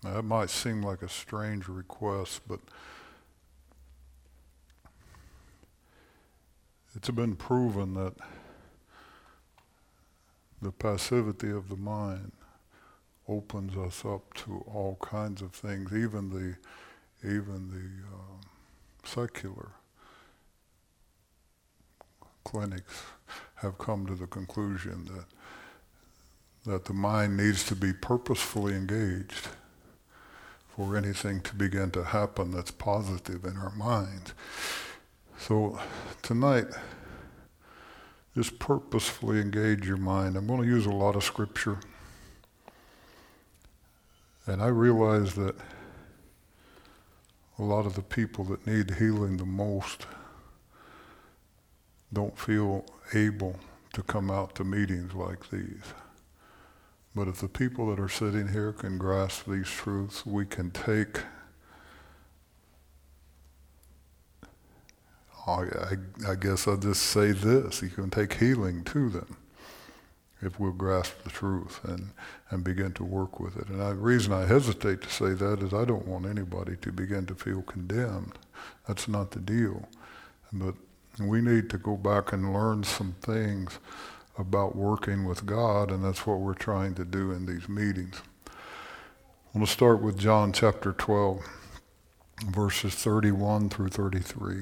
That might seem like a strange request, but it's been proven that the passivity of the mind opens us up to all kinds of things, even the secular clinics have come to the conclusion that the mind needs to be purposefully engaged for anything to begin to happen that's positive in our minds. So tonight, just purposefully engage your mind. I'm going to use a lot of scripture. And I realize that a lot of the people that need healing the most don't feel able to come out to meetings like these. But if the people that are sitting here can grasp these truths, we can take, I guess I'll just say this, you can take healing to them if we'll grasp the truth and begin to work with it. And the reason I hesitate to say that is I don't want anybody to begin to feel condemned. That's not the deal. But we need to go back and learn some things about working with God, and that's what we're trying to do in these meetings. I'm going to start with John chapter 12, verses 31 through 33.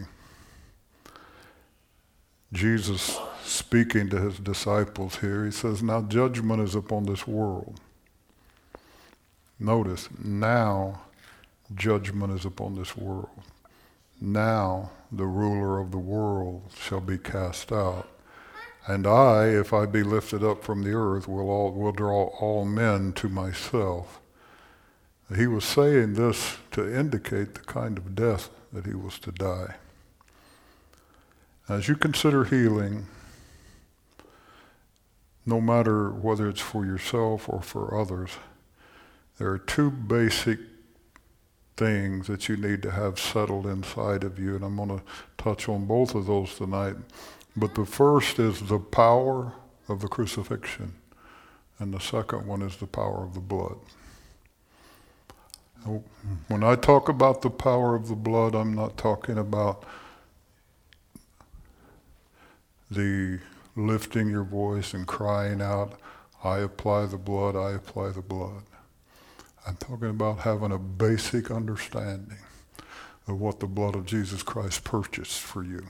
Jesus speaking to his disciples here, he says, "Now judgment is upon this world." Notice, now judgment is upon this world. Now the ruler of the world shall be cast out. And I, if I be lifted up from the earth, will draw all men to myself. He was saying this to indicate the kind of death that he was to die. As you consider healing, no matter whether it's for yourself or for others, there are two basic things that you need to have settled inside of you, and I'm going to touch on both of those tonight. But the first is the power of the crucifixion, and the second one is the power of the blood. When I talk about the power of the blood, I'm not talking about the lifting your voice and crying out, "I apply the blood, I apply the blood." I'm talking about having a basic understanding of what the blood of Jesus Christ purchased for you.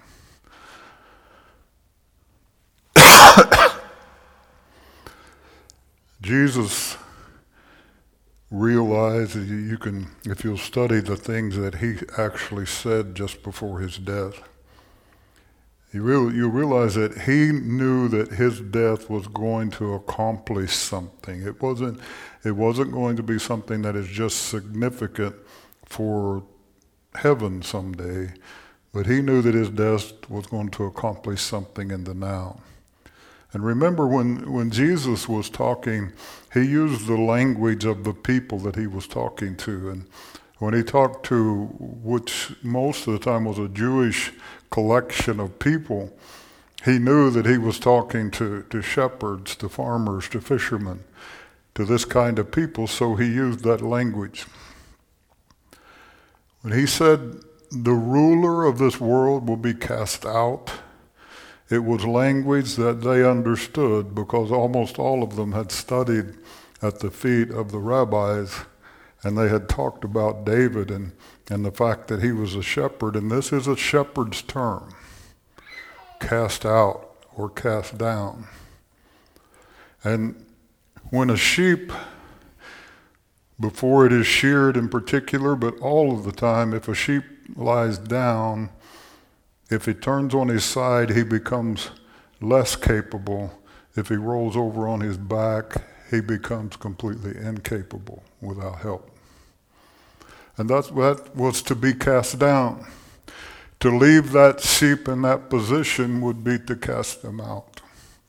Jesus realized that you can, if you'll study the things that he actually said just before his death, you realize that he knew that his death was going to accomplish something. It wasn't going to be something that is just significant for heaven someday, but he knew that his death was going to accomplish something in the now. And remember, when Jesus was talking, he used the language of the people that he was talking to. And when he talked to, which most of the time was a Jewish collection of people, he knew that he was talking to shepherds, to farmers, to fishermen, to this kind of people, so he used that language. When he said, "The ruler of this world will be cast out," it was language that they understood because almost all of them had studied at the feet of the rabbis, and they had talked about David and the fact that he was a shepherd, and this is a shepherd's term, cast out or cast down. And when a sheep, before it is sheared in particular, but all of the time, if a sheep lies down, if he turns on his side, he becomes less capable. If he rolls over on his back, he becomes completely incapable without help. And that was to be cast down. To leave that sheep in that position would be to cast them out.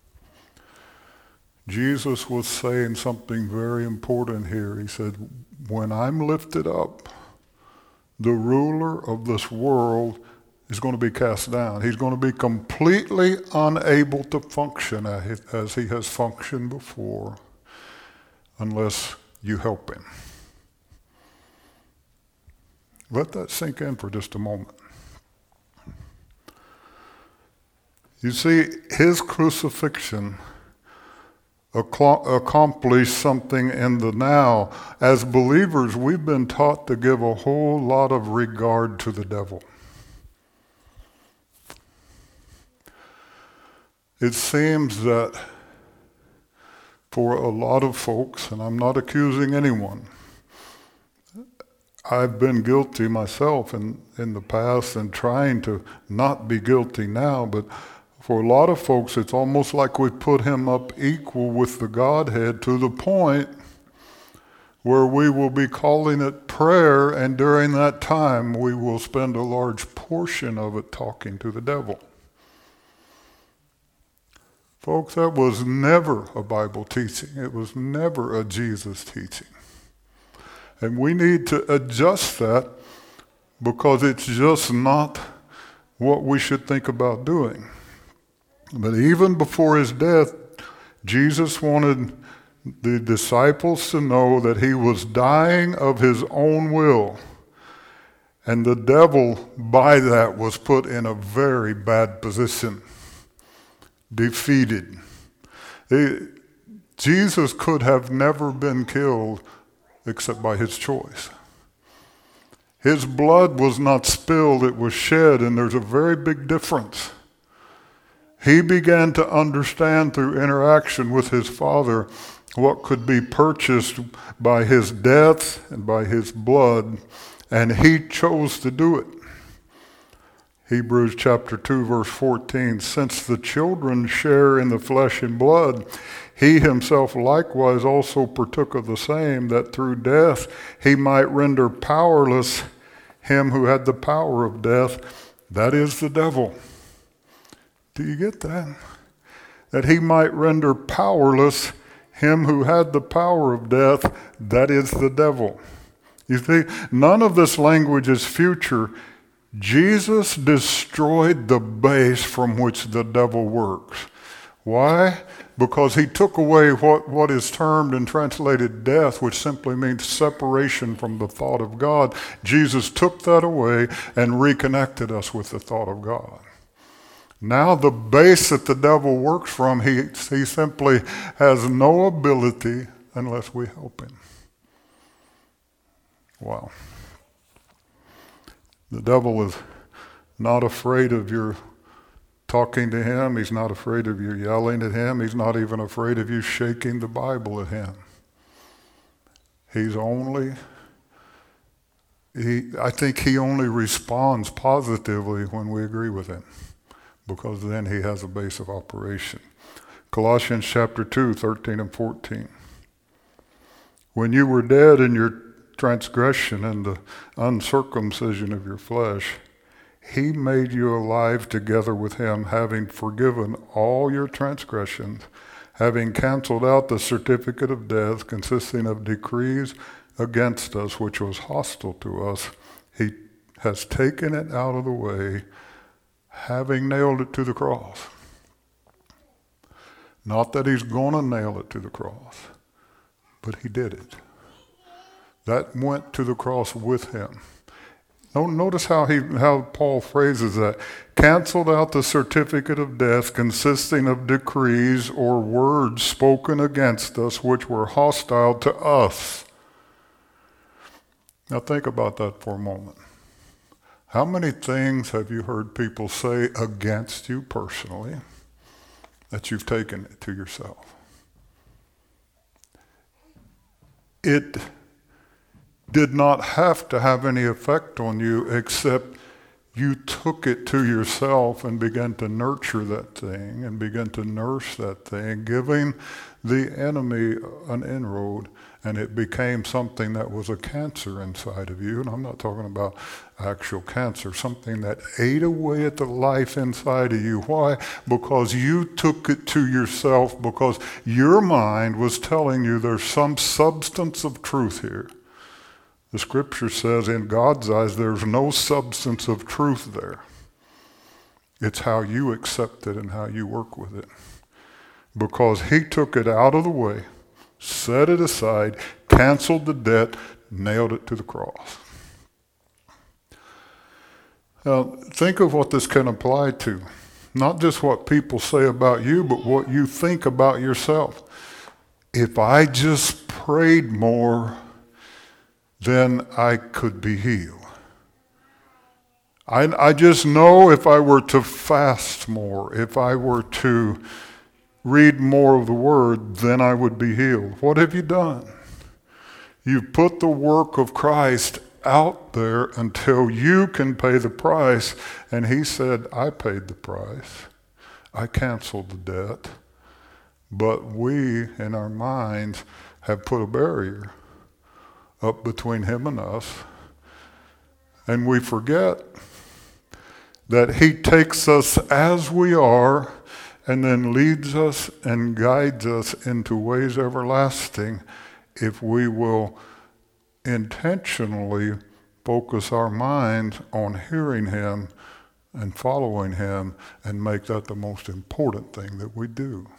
Jesus was saying something very important here. He said, when I'm lifted up, the ruler of this world is going to be cast down. He's going to be completely unable to function as he has functioned before unless you help him. Let that sink in for just a moment. You see, his crucifixion accomplished something in the now. As believers, we've been taught to give a whole lot of regard to the devil. It seems that for a lot of folks, and I'm not accusing anyone, I've been guilty myself in the past and trying to not be guilty now, but for a lot of folks, it's almost like we put him up equal with the Godhead to the point where we will be calling it prayer, and during that time, we will spend a large portion of it talking to the devil. Folks, that was never a Bible teaching. It was never a Jesus teaching. And we need to adjust that because it's just not what we should think about doing. But even before his death, Jesus wanted the disciples to know that he was dying of his own will. And the devil, by that, was put in a very bad position, defeated. Jesus could have never been killed except by his choice. His blood was not spilled, it was shed, and there's a very big difference. He began to understand through interaction with his Father what could be purchased by his death and by his blood, and he chose to do it. Hebrews chapter 2, verse 14, since the children share in the flesh and blood, he himself likewise also partook of the same, that through death he might render powerless him who had the power of death, that is the devil. Do you get that? That he might render powerless him who had the power of death, that is the devil. You see, none of this language is future. Jesus destroyed the base from which the devil works. Why? Because he took away what is termed and translated death, which simply means separation from the thought of God. Jesus took that away and reconnected us with the thought of God. Now the base that the devil works from, he simply has no ability unless we help him. Wow. The devil is not afraid of your talking to him. He's not afraid of you yelling at him. He's not even afraid of you shaking the Bible at him. I think he only responds positively when we agree with him, because then he has a base of operation. Colossians chapter 2, 13 and 14. When you were dead in your transgression and the uncircumcision of your flesh, he made you alive together with him, having forgiven all your transgressions, having canceled out the certificate of death consisting of decrees against us, which was hostile to us. He has taken it out of the way, having nailed it to the cross. Not that he's going to nail it to the cross, but he did it. That went to the cross with him. Notice how Paul phrases that. Canceled out the certificate of death consisting of decrees or words spoken against us which were hostile to us. Now think about that for a moment. How many things have you heard people say against you personally that you've taken it to yourself? It did not have to have any effect on you except you took it to yourself and began to nurture that thing and began to nurse that thing, giving the enemy an inroad, and it became something that was a cancer inside of you. And I'm not talking about actual cancer, something that ate away at the life inside of you. Why? Because you took it to yourself, because your mind was telling you there's some substance of truth here. The scripture says in God's eyes there's no substance of truth there. It's how you accept it and how you work with it. Because he took it out of the way, set it aside, canceled the debt, nailed it to the cross. Think of what this can apply to. Not just what people say about you, but what you think about yourself. If I just prayed more, then I could be healed. I just know if I were to fast more, if I were to read more of the Word, then I would be healed. What have you done? You've put the work of Christ out there until you can pay the price. And he said, I paid the price. I canceled the debt. But we, in our minds, have put a barrier up between him and us. And we forget that he takes us as we are and then leads us and guides us into ways everlasting if we will intentionally focus our minds on hearing him and following him and make that the most important thing that we do.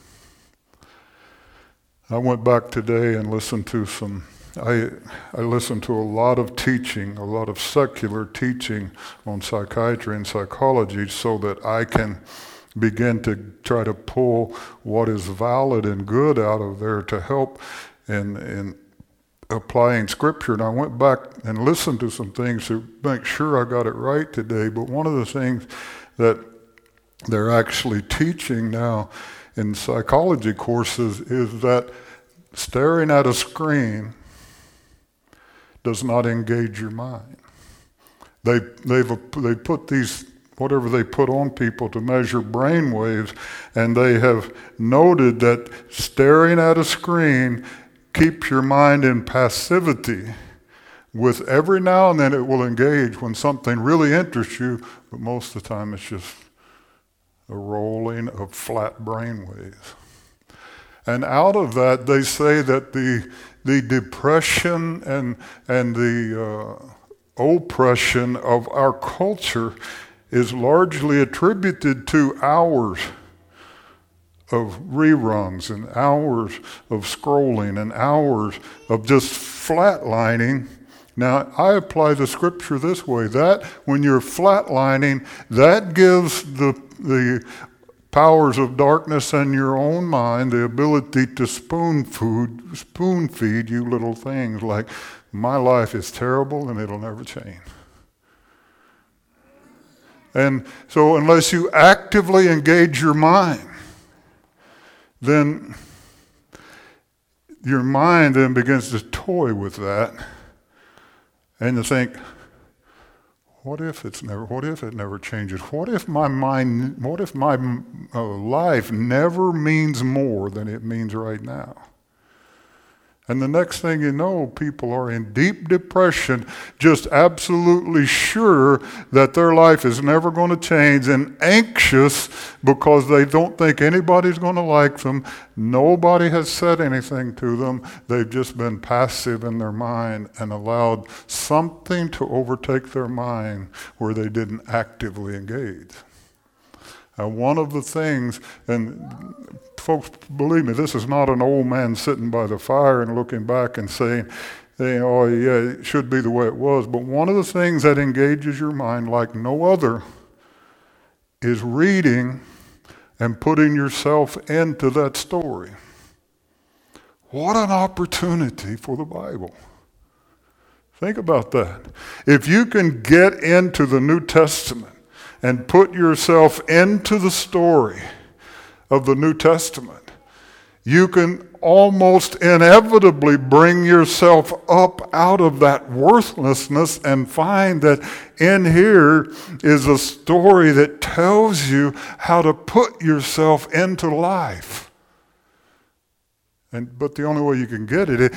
I went back today and listened to I listened to a lot of teaching, a lot of secular teaching on psychiatry and psychology so that I can begin to try to pull what is valid and good out of there to help in applying Scripture. And I went back and listened to some things to make sure I got it right today. But one of the things that they're actually teaching now in psychology courses is that staring at a screen does not engage your mind. They put these, whatever they put on people to measure brain waves, and they have noted that staring at a screen keeps your mind in passivity, with every now and then it will engage when something really interests you, but most of the time it's just a rolling of flat brain waves. And out of that, they say that the depression and the oppression of our culture is largely attributed to hours of reruns and hours of scrolling and hours of just flatlining. Now, I apply the Scripture this way, that when you're flatlining, that gives the powers of darkness in your own mind the ability to spoon feed you little things like, my life is terrible and it'll never change. And so unless you actively engage your mind, then your mind then begins to toy with that and to think, what if it never changes? What if my life never means more than it means right now? And the next thing you know, people are in deep depression, just absolutely sure that their life is never going to change and anxious because they don't think anybody's going to like them. Nobody has said anything to them. They've just been passive in their mind and allowed something to overtake their mind where they didn't actively engage. One of the things, and folks, believe me, this is not an old man sitting by the fire and looking back and saying, oh yeah, it should be the way it was. But one of the things that engages your mind like no other is reading and putting yourself into that story. What an opportunity for the Bible. Think about that. If you can get into the New Testament and put yourself into the story of the New Testament, you can almost inevitably bring yourself up out of that worthlessness and find that in here is a story that tells you how to put yourself into life. But the only way you can get it,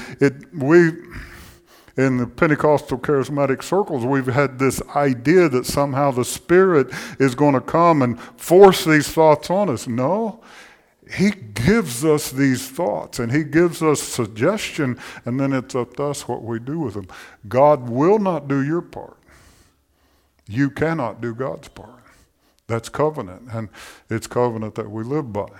in the Pentecostal charismatic circles, we've had this idea that somehow the Spirit is going to come and force these thoughts on us. No, He gives us these thoughts and He gives us suggestion, and then it's up to us what we do with them. God will not do your part. You cannot do God's part. That's covenant, and it's covenant that we live by.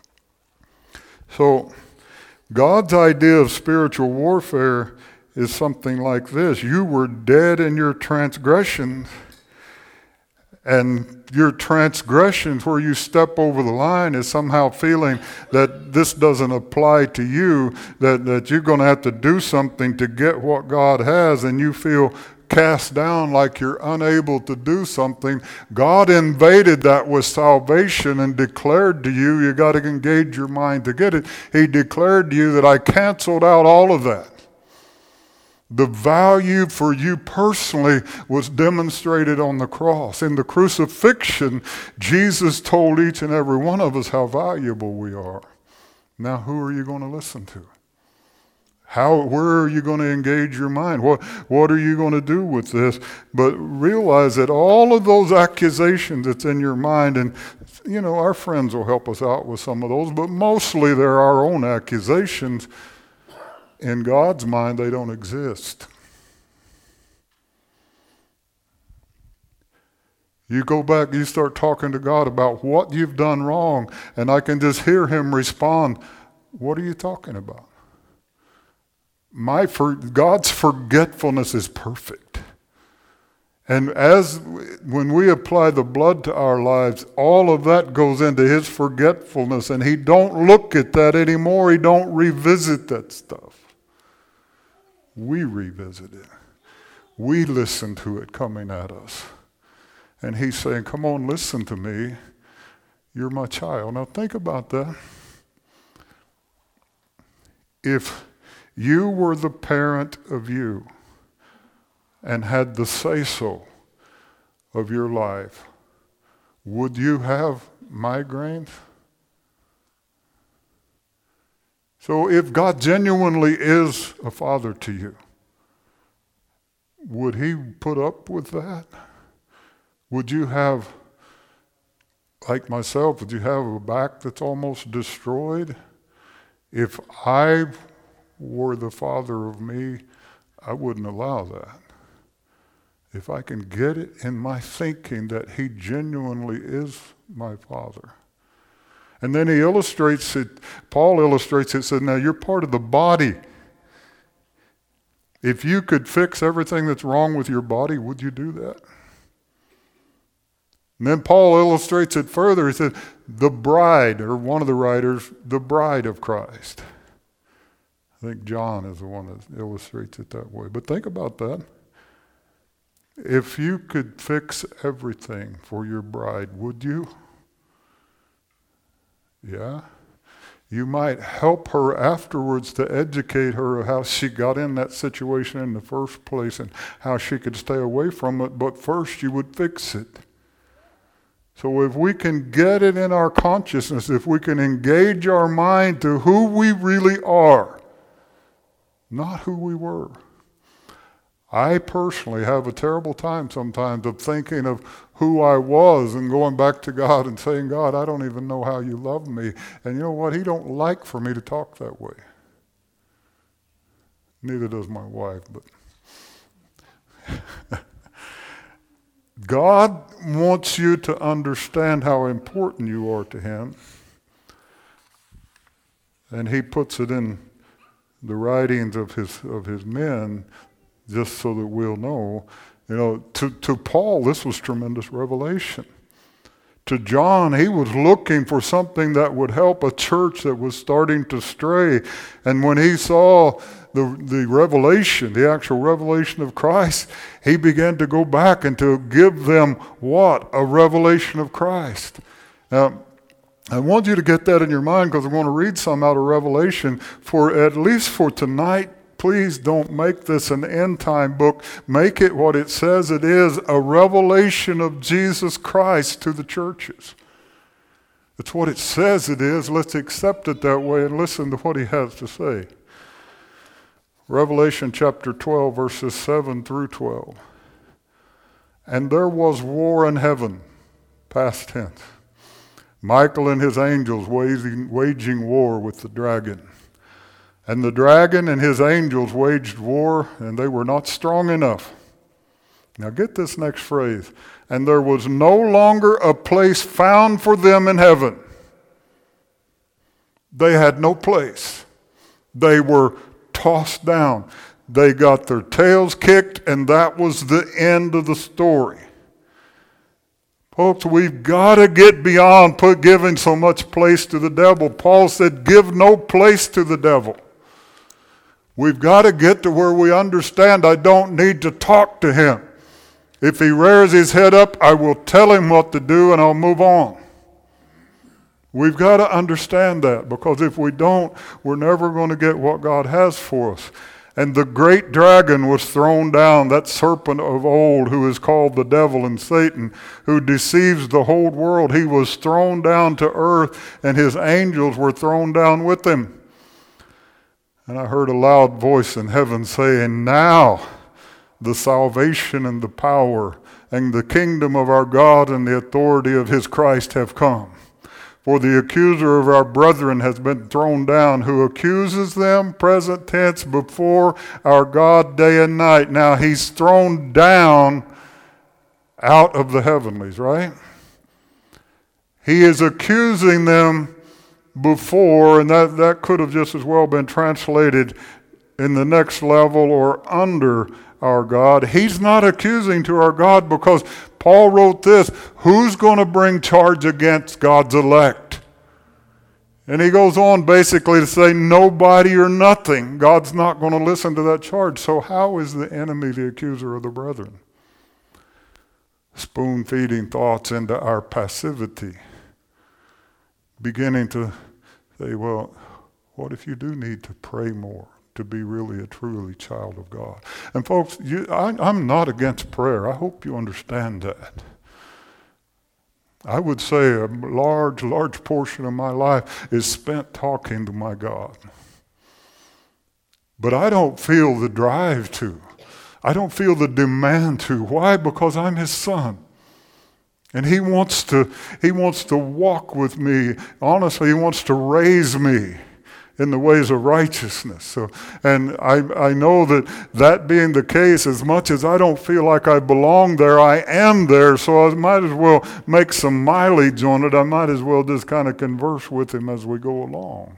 So God's idea of spiritual warfare is something like this. You were dead in your transgressions, And your transgressions where you step over the line is somehow feeling that this doesn't apply to you, that you're going to have to do something to get what God has, and you feel cast down like you're unable to do something. God invaded that with salvation and declared to you, you got to engage your mind to get it. He declared to you that I canceled out all of that. The value for you personally was demonstrated on the cross. In the crucifixion, Jesus told each and every one of us how valuable we are. Now, who are you going to listen to? Where are you going to engage your mind? What are you going to do with this? But realize that all of those accusations that's in your mind, and our friends will help us out with some of those, but mostly they're our own accusations. In God's mind, they don't exist. You go back, you start talking to God about what you've done wrong, and I can just hear him respond, what are you talking about? God's forgetfulness is perfect. And when we apply the blood to our lives, all of that goes into his forgetfulness, and he don't look at that anymore. He don't revisit that stuff. We revisit it. We listen to it coming at us. And he's saying, come on, listen to me. You're my child. Now think about that. If you were the parent of you and had the say-so of your life, would you have migraines? So if God genuinely is a father to you, would he put up with that? Would you have, like myself, would you have a back that's almost destroyed? If I were the father of me, I wouldn't allow that. If I can get it in my thinking that he genuinely is my father. And then he illustrates it, Paul illustrates it, said, now you're part of the body. If you could fix everything that's wrong with your body, would you do that? And then Paul illustrates it further. He said, the bride, or one of the writers, the bride of Christ. I think John is the one that illustrates it that way. But think about that. If you could fix everything for your bride, would you? Yeah. You might help her afterwards to educate her of how she got in that situation in the first place and how she could stay away from it, but first you would fix it. So if we can get it in our consciousness, if we can engage our mind to who we really are, not who we were. I personally have a terrible time sometimes of thinking of who I was and going back to God and saying, God, I don't even know how you love me. And you know what? He don't like for me to talk that way. Neither does my wife, but God wants you to understand how important you are to him. And he puts it in the writings of his men just so that we'll know. To Paul, this was tremendous revelation. To John, he was looking for something that would help a church that was starting to stray. And when he saw the revelation, the actual revelation of Christ, he began to go back and to give them what? A revelation of Christ. Now, I want you to get that in your mind because I'm going to read some out of Revelation. At least for tonight, please don't make this an end-time book. Make it what it says it is, a revelation of Jesus Christ to the churches. It's what it says it is. Let's accept it that way and listen to what he has to say. Revelation chapter 12, verses 7 through 12. And there was war in heaven, past tense. Michael and his angels waging war with the dragon. And the dragon and his angels waged war, and they were not strong enough. Now get this next phrase. And there was no longer a place found for them in heaven. They had no place. They were tossed down. They got their tails kicked, and that was the end of the story. Folks, we've got to get beyond giving so much place to the devil. Paul said, give no place to the devil. We've got to get to where we understand I don't need to talk to him. If he rears his head up, I will tell him what to do and I'll move on. We've got to understand that, because if we don't, we're never going to get what God has for us. And the great dragon was thrown down, that serpent of old who is called the devil and Satan, who deceives the whole world. He was thrown down to earth, and his angels were thrown down with him. And I heard a loud voice in heaven saying, now the salvation and the power and the kingdom of our God and the authority of his Christ have come. For the accuser of our brethren has been thrown down, who accuses them, present tense, before our God day and night. Now he's thrown down out of the heavenlies, right? He is accusing them before, and that could have just as well been translated in the next level or under our God. He's not accusing to our God, because Paul wrote this, who's going to bring charge against God's elect? And he goes on basically to say nobody or nothing. God's not going to listen to that charge. So how is the enemy the accuser of the brethren? Spoon-feeding thoughts into our passivity. Beginning to say, well, what if you do need to pray more to be really a truly child of God? And folks, I'm not against prayer. I hope you understand that. I would say a large portion of my life is spent talking to my God. But I don't feel the drive to. I don't feel the demand to. Why? Because I'm his son. And he wants to walk with me. Honestly, he wants to raise me in the ways of righteousness. So, and I know that being the case, as much as I don't feel like I belong there, I am there, so I might as well make some mileage on it. I might as well just kind of converse with him as we go along.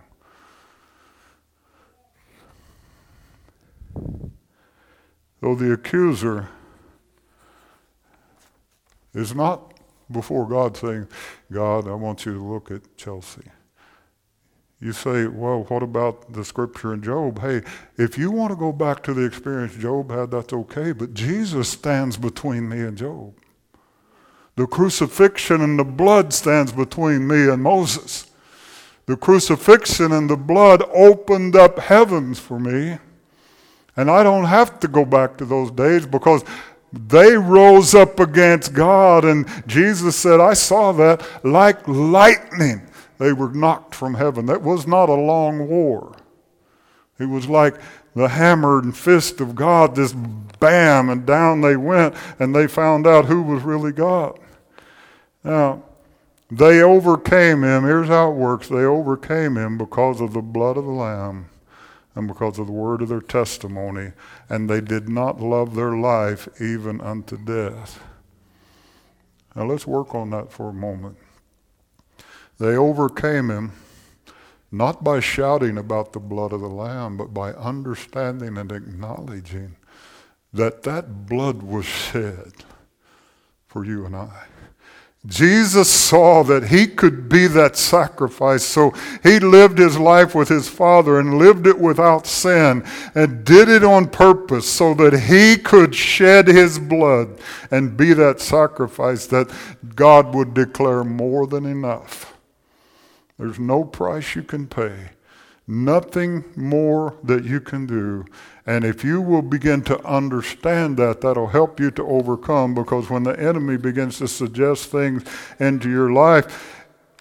So the accuser is not before God saying, God, I want you to look at Chelsea. You say, well, what about the scripture in Job? Hey, if you want to go back to the experience Job had, that's okay, but Jesus stands between me and Job. The crucifixion and the blood stands between me and Moses. The crucifixion and the blood opened up heavens for me, and I don't have to go back to those days, because they rose up against God, and Jesus said, I saw that like lightning. They were knocked from heaven. That was not a long war. It was like the hammer and fist of God, just bam, and down they went, and they found out who was really God. Now, they overcame him. Here's how it works. They overcame him because of the blood of the Lamb and because of the word of their testimony, and they did not love their life even unto death. Now, let's work on that for a moment. They overcame him not by shouting about the blood of the Lamb, but by understanding and acknowledging that blood was shed for you and I. Jesus saw that he could be that sacrifice, so he lived his life with his Father and lived it without sin and did it on purpose so that he could shed his blood and be that sacrifice that God would declare more than enough. There's no price you can pay, nothing more that you can do. And if you will begin to understand that, that'll help you to overcome, because when the enemy begins to suggest things into your life,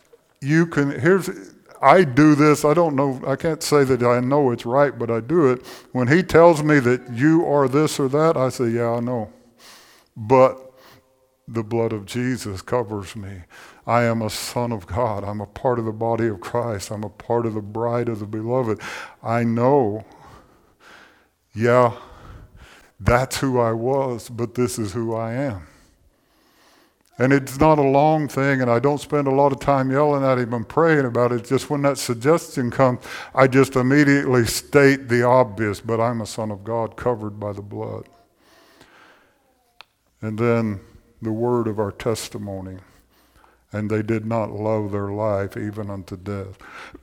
I do this, I don't know, I can't say that I know it's right, but I do it. When he tells me that you are this or that, I say, yeah, I know. But the blood of Jesus covers me. I am a son of God. I'm a part of the body of Christ. I'm a part of the bride of the beloved. I know, yeah, that's who I was, but this is who I am. And it's not a long thing, and I don't spend a lot of time yelling at him and praying about it. Just when that suggestion comes, I just immediately state the obvious, but I'm a son of God covered by the blood. And then the word of our testimony, and they did not love their life even unto death.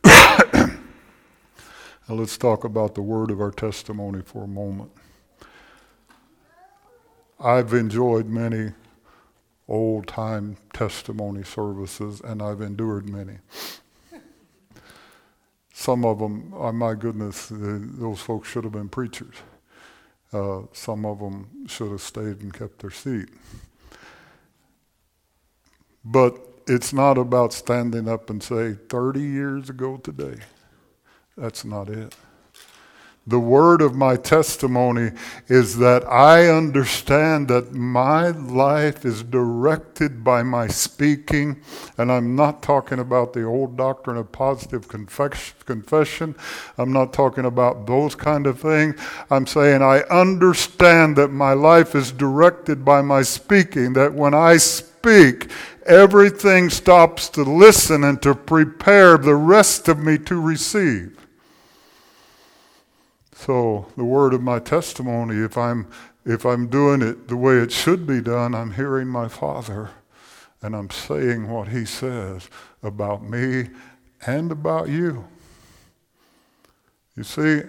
Now let's talk about the word of our testimony for a moment. I've enjoyed many old-time testimony services, and I've endured many. Some of them, oh my goodness, those folks should have been preachers. Some of them should have stayed and kept their seat. But it's not about standing up and say, 30 years ago today. That's not it. The word of my testimony is that I understand that my life is directed by my speaking, and I'm not talking about the old doctrine of positive confession. I'm not talking about those kind of things. I'm saying I understand that my life is directed by my speaking, that when I speak, everything stops to listen and to prepare the rest of me to receive. So the word of my testimony, if I'm doing it the way it should be done, I'm hearing my Father, and I'm saying what he says about me and about you. You see,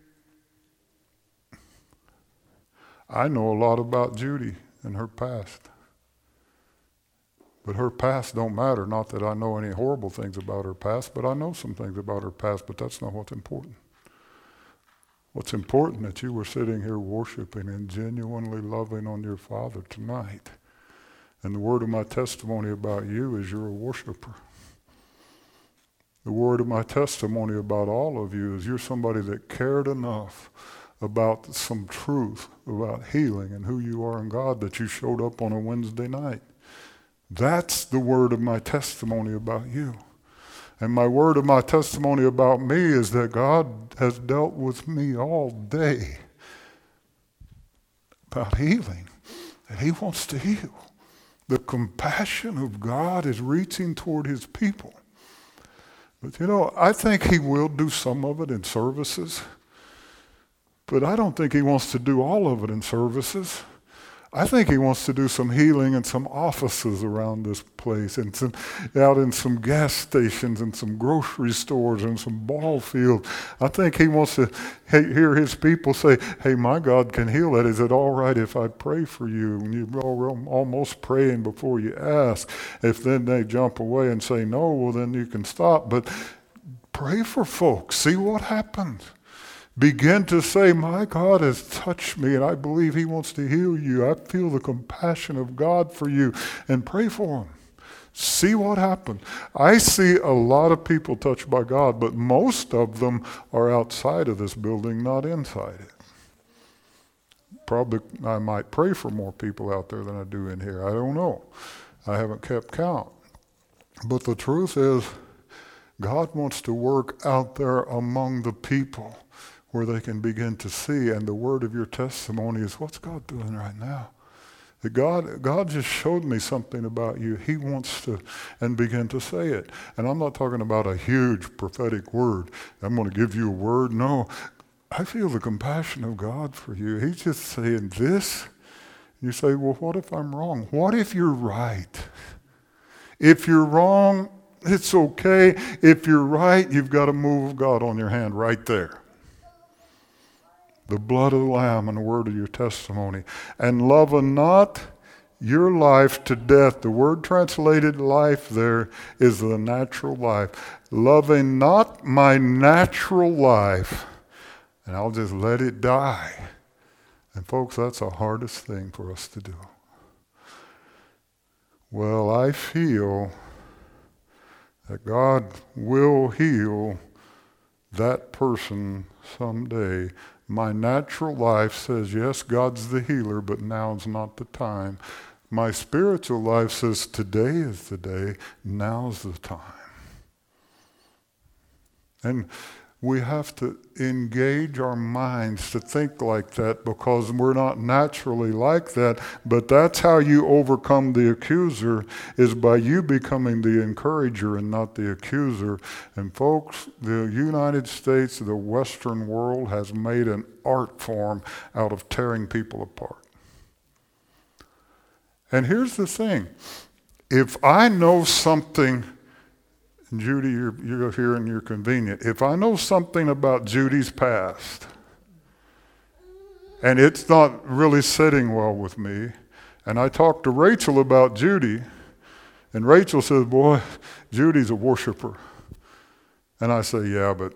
I know a lot about Judy and her past. But her past don't matter. Not that I know any horrible things about her past, but I know some things about her past, but that's not what's important. What's important that you were sitting here worshiping and genuinely loving on your Father tonight. And the word of my testimony about you is you're a worshiper. The word of my testimony about all of you is you're somebody that cared enough about some truth about healing and who you are in God that you showed up on a Wednesday night. That's the word of my testimony about you. And my word of my testimony about me is that God has dealt with me all day about healing, and he wants to heal. The compassion of God is reaching toward his people. But I think he will do some of it in services, but I don't think he wants to do all of it in services. I think he wants to do some healing in some offices around this place, and out in some gas stations and some grocery stores and some ball fields. I think he wants to hear his people say, hey, my God can heal that. Is it all right if I pray for you? And you're almost praying before you ask. If then they jump away and say no, well, then you can stop. But pray for folks. See what happens. Begin to say, my God has touched me, and I believe he wants to heal you. I feel the compassion of God for you, and pray for him. See what happens. I see a lot of people touched by God, but most of them are outside of this building, not inside it. Probably I might pray for more people out there than I do in here. I don't know. I haven't kept count. But the truth is, God wants to work out there among the people where they can begin to see, and the word of your testimony is, what's God doing right now? God just showed me something about you. He wants to, and begin to say it. And I'm not talking about a huge prophetic word. I'm going to give you a word. No, I feel the compassion of God for you. He's just saying this. You say, well, what if I'm wrong? What if you're right? If you're wrong, it's okay. If you're right, you've got a move of God on your hand right there. The blood of the Lamb and the word of your testimony. And loving not your life to death. The word translated life there is the natural life. Loving not my natural life, and I'll just let it die. And folks, that's the hardest thing for us to do. Well, I feel that God will heal that person someday. My natural life says, yes, God's the healer, but now's not the time. My spiritual life says, today is the day, now's the time. And we have to engage our minds to think like that, because we're not naturally like that. But that's how you overcome the accuser, is by you becoming the encourager and not the accuser. And folks, the United States, the Western world, has made an art form out of tearing people apart. And here's the thing. If I know something, Judy, you're here and you're convenient. If I know something about Judy's past, and it's not really sitting well with me, and I talk to Rachel about Judy, and Rachel says, boy, Judy's a worshiper. And I say, yeah, but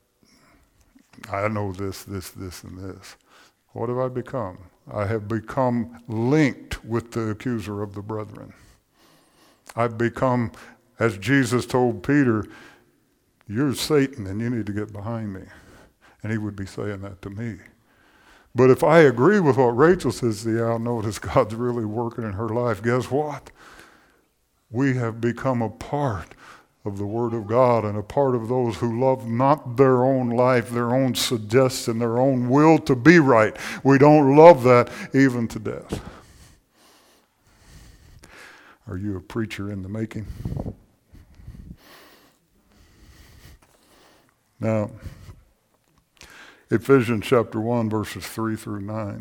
I know this, and this. What have I become? I have become linked with the accuser of the brethren. I've become, as Jesus told Peter, you're Satan and you need to get behind me. And he would be saying that to me. But if I agree with what Rachel says, yeah, I notice God's really working in her life. Guess what? We have become a part of the Word of God and a part of those who love not their own life, their own suggestion, their own will to be right. We don't love that even to death. Are you a preacher in the making? Now, Ephesians chapter 1, verses 3 through 9.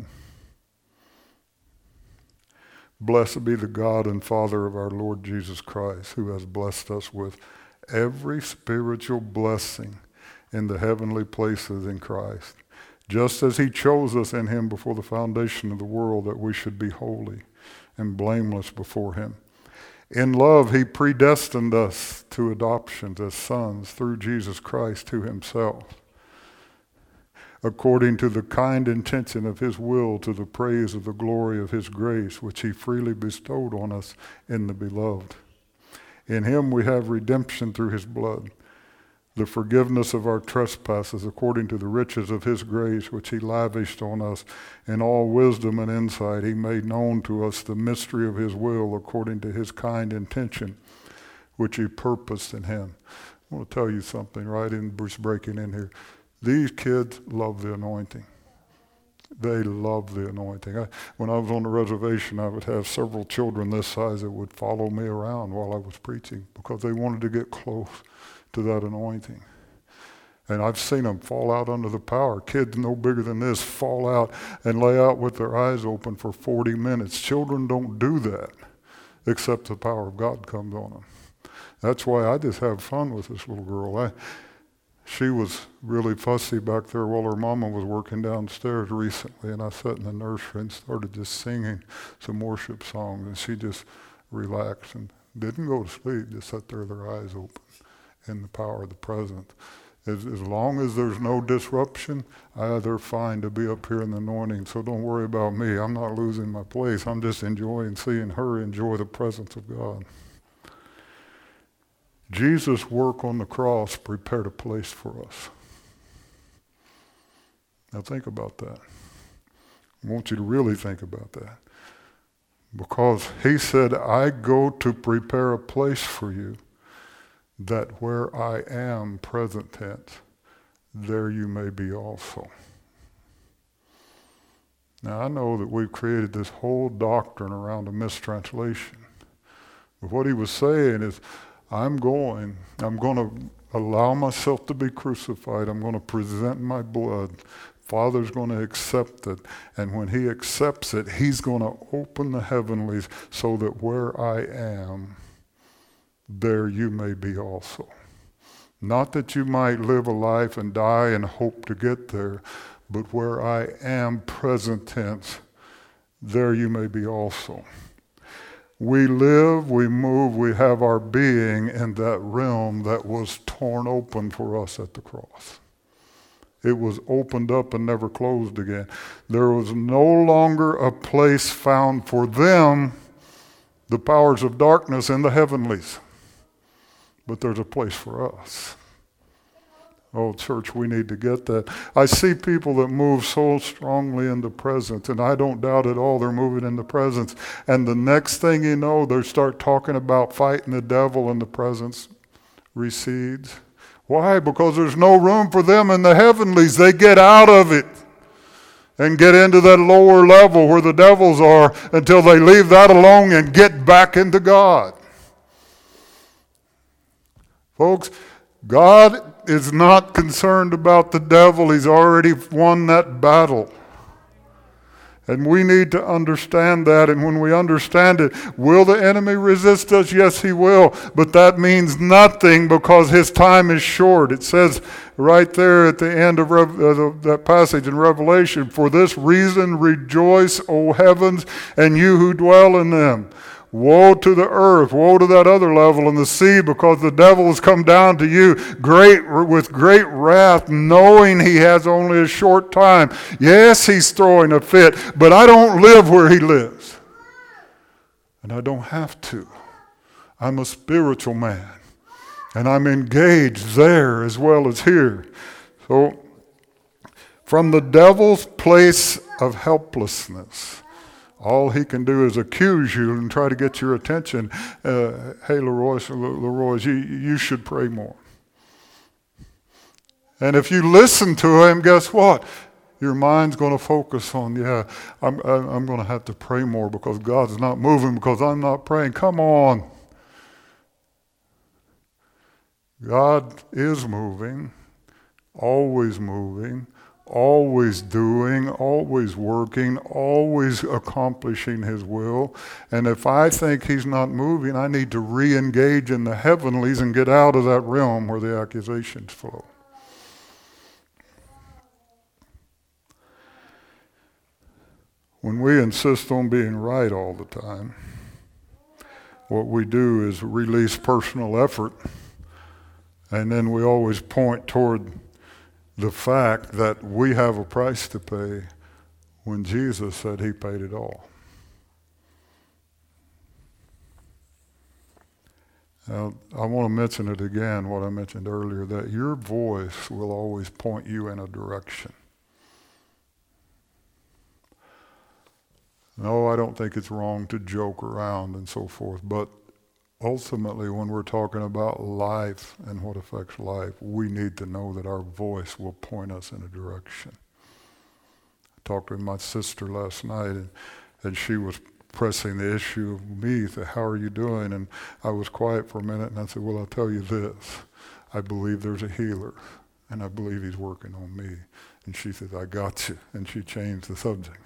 Blessed be the God and Father of our Lord Jesus Christ, who has blessed us with every spiritual blessing in the heavenly places in Christ, just as he chose us in him before the foundation of the world, that we should be holy and blameless before him. In love, he predestined us to adoption as sons through Jesus Christ to himself, according to the kind intention of his will, to the praise of the glory of his grace, which he freely bestowed on us in the beloved. In him we have redemption through his blood, the forgiveness of our trespasses, according to the riches of his grace, which he lavished on us in all wisdom and insight. He made known to us the mystery of his will, according to his kind intention, which he purposed in him. I want to tell you something right in Bruce breaking in here. These kids love the anointing. They love the anointing. When I was on the reservation, I would have several children this size that would follow me around while I was preaching because they wanted to get close to that anointing. And I've seen them fall out under the power. Kids no bigger than this fall out and lay out with their eyes open for 40 minutes. Children don't do that except the power of God comes on them. That's why I just have fun with this little girl. She was really fussy back there while her mama was working downstairs recently, and I sat in the nursery and started just singing some worship songs, and she just relaxed and didn't go to sleep, just sat there with her eyes open in the power of the presence. As long as there's no disruption, they're fine to be up here in the anointing, so don't worry about me. I'm not losing my place. I'm just enjoying seeing her enjoy the presence of God. Jesus' work on the cross prepared a place for us. Now think about that. I want you to really think about that. Because he said, I go to prepare a place for you, that where I am, present tense, there you may be also. Now I know that we've created this whole doctrine around a mistranslation. But what he was saying is, I'm going to allow myself to be crucified. I'm going to present my blood. Father's going to accept it. And when he accepts it, he's going to open the heavenlies so that where I am, there you may be also. Not that you might live a life and die and hope to get there, but where I am, present tense, there you may be also. We live, we move, we have our being in that realm that was torn open for us at the cross. It was opened up and never closed again. There was no longer a place found for them, the powers of darkness in the heavenlies. But there's a place for us. Oh, church, we need to get that. I see people that move so strongly in the presence, and I don't doubt at all they're moving in the presence. And the next thing you know, they start talking about fighting the devil, and the presence recedes. Why? Because there's no room for them in the heavenlies. They get out of it and get into that lower level where the devils are until they leave that alone and get back into God. Folks, God is not concerned about the devil. He's already won that battle. And we need to understand that. And when we understand it, will the enemy resist us? Yes, he will. But that means nothing because his time is short. It says right there at the end of that passage in Revelation, "For this reason rejoice, O heavens, and you who dwell in them. Woe to the earth, woe to that other level in the sea, because the devil has come down to you with great wrath, knowing he has only a short time. Yes, he's throwing a fit, but I don't live where he lives. And I don't have to. I'm a spiritual man, and I'm engaged there as well as here." So, from the devil's place of helplessness, all he can do is accuse you and try to get your attention. Hey, Leroy, you should pray more. And if you listen to him, guess what? Your mind's going to focus on, I'm going to have to pray more because God's not moving because I'm not praying. Come on. God is moving, always doing, always working, always accomplishing his will. And if I think he's not moving, I need to re-engage in the heavenlies and get out of that realm where the accusations flow. When we insist on being right all the time, what we do is release personal effort, and then we always point toward the fact that we have a price to pay when Jesus said he paid it all. Now, I want to mention it again, what I mentioned earlier, that your voice will always point you in a direction. No, I don't think it's wrong to joke around and so forth, but ultimately, when we're talking about life and what affects life, we need to know that our voice will point us in a direction. I talked with my sister last night, and she was pressing the issue of me, said, "How are you doing?" And I was quiet for a minute, and I said, "Well, I'll tell you this. I believe there's a healer, and I believe he's working on me." And she said, "I got you," and she changed the subject.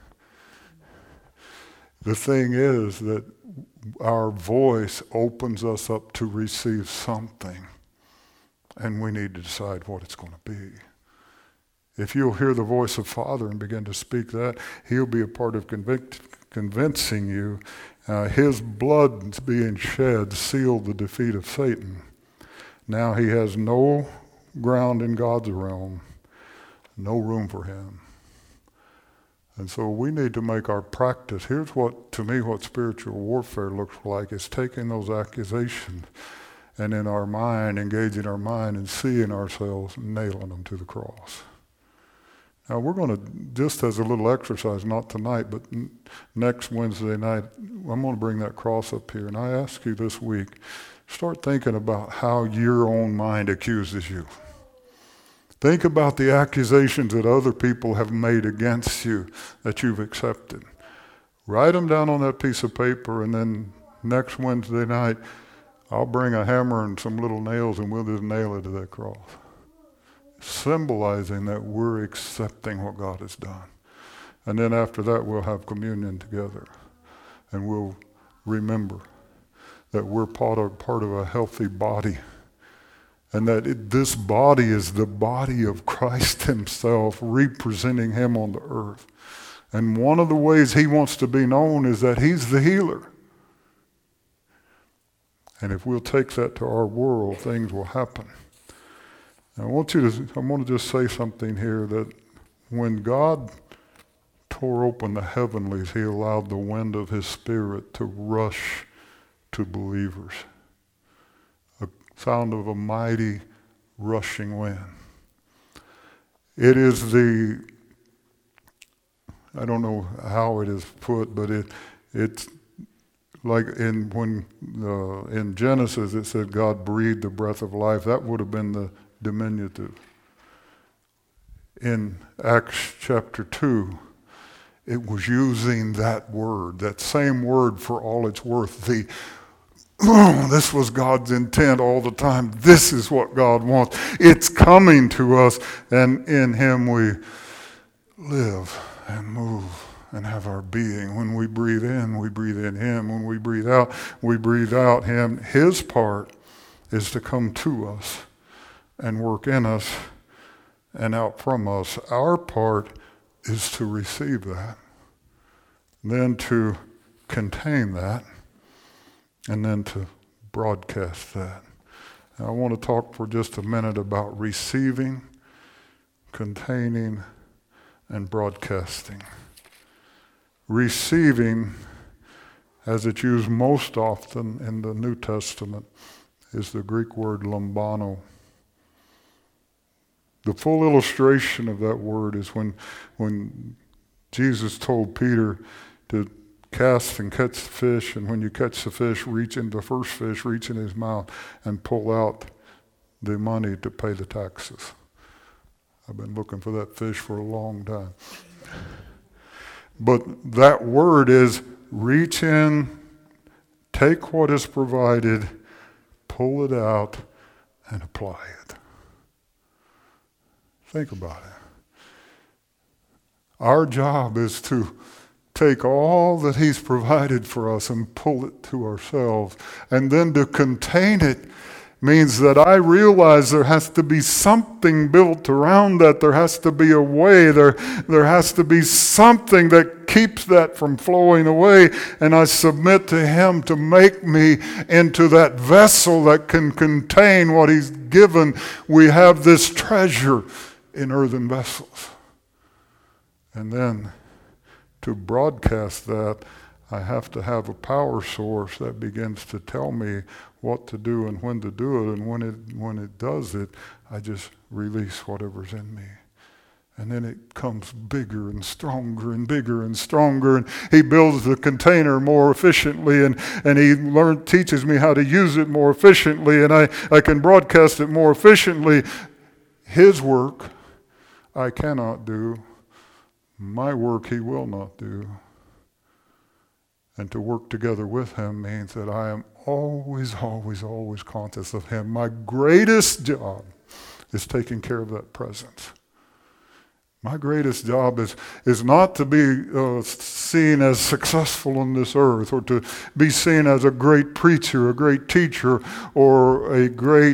The thing is that our voice opens us up to receive something, and we need to decide what it's going to be. If you'll hear the voice of Father and begin to speak that, he'll be a part of convincing you. His blood being shed sealed the defeat of Satan. Now he has no ground in God's realm, no room for him. And so we need to make our practice. Here's what spiritual warfare looks like. It's taking those accusations and in our mind, engaging our mind and seeing ourselves nailing them to the cross. Now we're going to, just as a little exercise, not tonight, but next Wednesday night, I'm going to bring that cross up here. And I ask you this week, start thinking about how your own mind accuses you. Think about the accusations that other people have made against you that you've accepted. Write them down on that piece of paper, and then next Wednesday night, I'll bring a hammer and some little nails, and we'll just nail it to that cross, symbolizing that we're accepting what God has done. And then after that, we'll have communion together, and we'll remember that we're part of a healthy body, and that this body is the body of Christ himself, representing him on the earth. And one of the ways he wants to be known is that he's the healer. And if we'll take that to our world, things will happen. I want to just say something here, that when God tore open the heavenlies, he allowed the wind of his Spirit to rush to believers. Sound of a mighty rushing wind. It is I don't know how it is put, but it's like in Genesis it said God breathed the breath of life. That would have been the diminutive. In Acts chapter 2, it was using that word, that same word for all it's worth. This was God's intent all the time. This is what God wants. It's coming to us, and in him we live and move and have our being. When we breathe in him. When we breathe out him. His part is to come to us and work in us and out from us. Our part is to receive that, then to contain that, and then to broadcast that. And I want to talk for just a minute about receiving, containing, and broadcasting. Receiving, as it's used most often in the New Testament, is the Greek word lambano. The full illustration of that word is when Jesus told Peter to cast and catch the fish, and when you catch the fish, reach in the first fish, reach in his mouth and pull out the money to pay the taxes. I've been looking for that fish for a long time. But that word is reach in, take what is provided, pull it out, and apply it. Think about it. Our job is to take all that he's provided for us and pull it to ourselves. And then to contain it means that I realize there has to be something built around that. There has to be a way. There has to be something that keeps that from flowing away. And I submit to him to make me into that vessel that can contain what he's given. We have this treasure in earthen vessels. And then to broadcast that, I have to have a power source that begins to tell me what to do and when to do it. And when it does it, I just release whatever's in me. And then it comes bigger and stronger and bigger and stronger. And he builds the container more efficiently, and he teaches me how to use it more efficiently, and I can broadcast it more efficiently. His work I cannot do. My work he will not do. And to work together with him means that I am always, always, always conscious of him. My greatest job is taking care of that presence. My greatest job is not to be seen as successful on this earth, or to be seen as a great preacher, a great teacher, or a great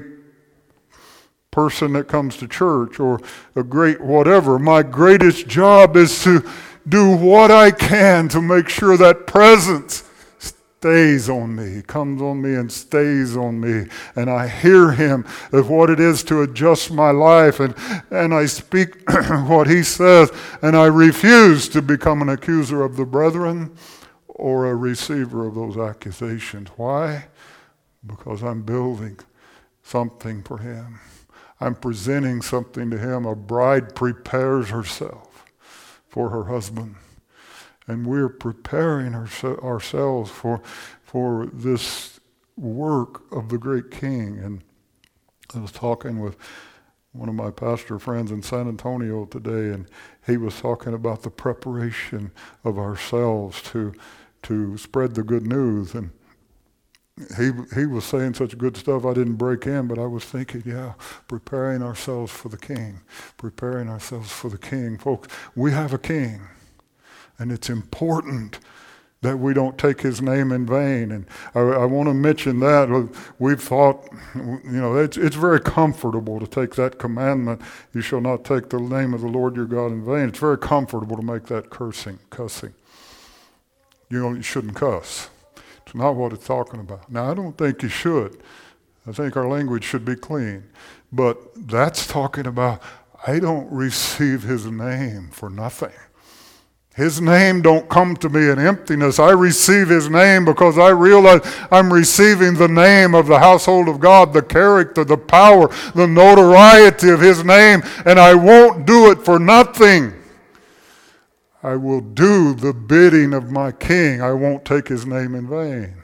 person that comes to church, or a great whatever. My greatest job is to do what I can to make sure that presence stays on me, comes on me and stays on me. And I hear him of what it is to adjust my life, and I speak what he says, and I refuse to become an accuser of the brethren or a receiver of those accusations. Why? Because I'm building something for him. I'm presenting something to him. A bride prepares herself for her husband. And we're preparing ourselves for this work of the great King. And I was talking with one of my pastor friends in San Antonio today, and he was talking about the preparation of ourselves to spread the good news. And he was saying such good stuff, I didn't break in, but I was thinking, preparing ourselves for the King. Preparing ourselves for the King. Folks, we have a King. And it's important that we don't take his name in vain. And I want to mention that. We've thought, it's very comfortable to take that commandment, you shall not take the name of the Lord your God in vain. It's very comfortable to make that cussing. You shouldn't cuss. It's not what it's talking about. Now, I don't think you should. I think our language should be clean. But that's talking about, I don't receive his name for nothing. His name don't come to me in emptiness. I receive his name because I realize I'm receiving the name of the household of God, the character, the power, the notoriety of his name, and I won't do it for nothing. I will do the bidding of my King. I won't take his name in vain.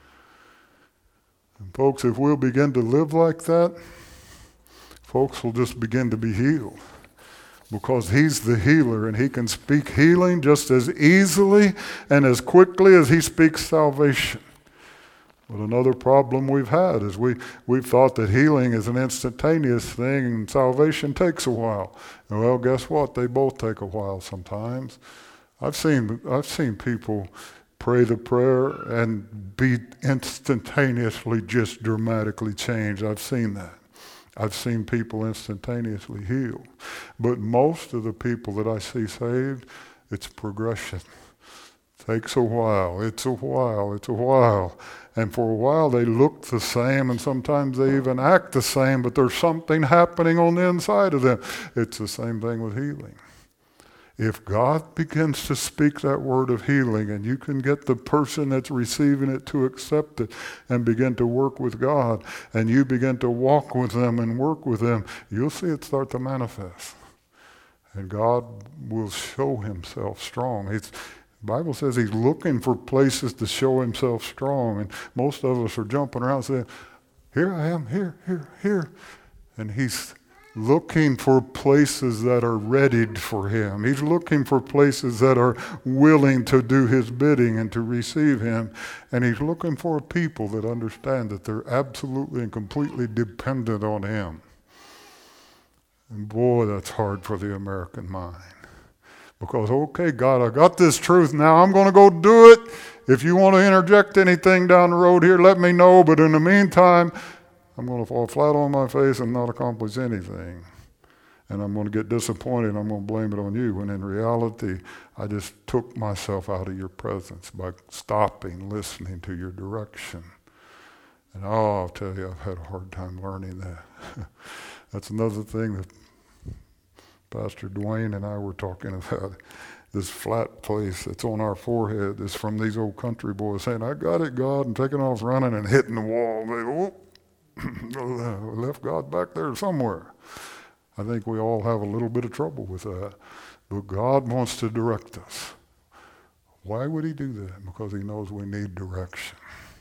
And folks, if we'll begin to live like that, folks will just begin to be healed. Because he's the healer, and he can speak healing just as easily and as quickly as he speaks salvation. But another problem we've had is we've thought that healing is an instantaneous thing and salvation takes a while. Well, guess what? They both take a while sometimes. I've seen people pray the prayer and be instantaneously just dramatically changed. I've seen that. I've seen people instantaneously healed. But most of the people that I see saved, it's progression. Takes a while. It's a while. And for a while they look the same, and sometimes they even act the same, but there's something happening on the inside of them. It's the same thing with healing. If God begins to speak that word of healing, and you can get the person that's receiving it to accept it and begin to work with God, and you begin to walk with them and work with them, you'll see it start to manifest. And God will show himself strong. The Bible says he's looking for places to show himself strong, and most of us are jumping around saying, here I am, here. And he's looking for places that are readied for him. He's looking for places that are willing to do his bidding and to receive him. And he's looking for a people that understand that they're absolutely and completely dependent on him. And boy, that's hard for the American mind. Because, okay, God, I got this truth now. I'm going to go do it. If you want to interject anything down the road here, let me know. But in the meantime, I'm going to fall flat on my face and not accomplish anything. And I'm going to get disappointed and I'm going to blame it on you. When in reality, I just took myself out of your presence by stopping, listening to your direction. And I'll tell you, I've had a hard time learning that. That's another thing that Pastor Dwayne and I were talking about. This flat place that's on our forehead is from these old country boys saying, I got it, God, and taking off running and hitting the wall. They left God back there somewhere. I think we all have a little bit of trouble with that. But God wants to direct us. Why would he do that? Because he knows we need direction.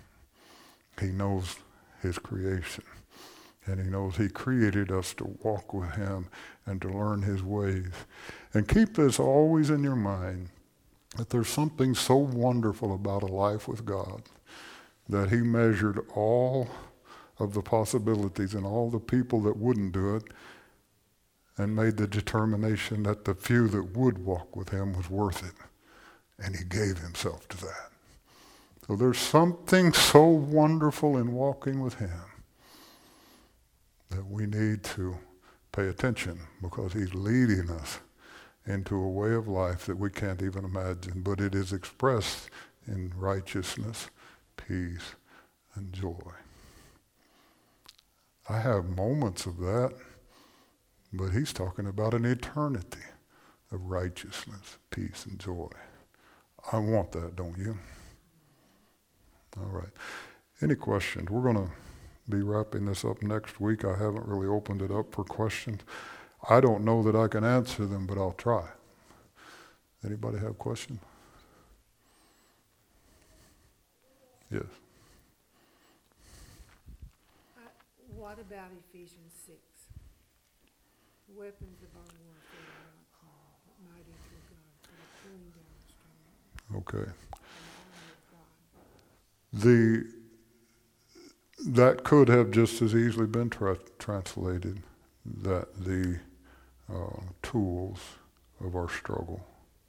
He knows his creation. And he knows he created us to walk with him and to learn his ways. And keep this always in your mind, that there's something so wonderful about a life with God, that he measured all of the possibilities and all the people that wouldn't do it, and made the determination that the few that would walk with him was worth it. And he gave himself to that. So there's something so wonderful in walking with him that we need to pay attention, because he's leading us into a way of life that we can't even imagine, but it is expressed in righteousness, peace, and joy. I have moments of that, but he's talking about an eternity of righteousness, peace, and joy. I want that, don't you? All right. Any questions? We're going to be wrapping this up next week. I haven't really opened it up for questions. I don't know that I can answer them, but I'll try. Anybody have questions? Yes. What about Ephesians 6? The weapons of our warfare are not carnal, but mighty through God for the pulling down of strongholds. Okay. That could have just as easily been translated, that the tools of our struggle,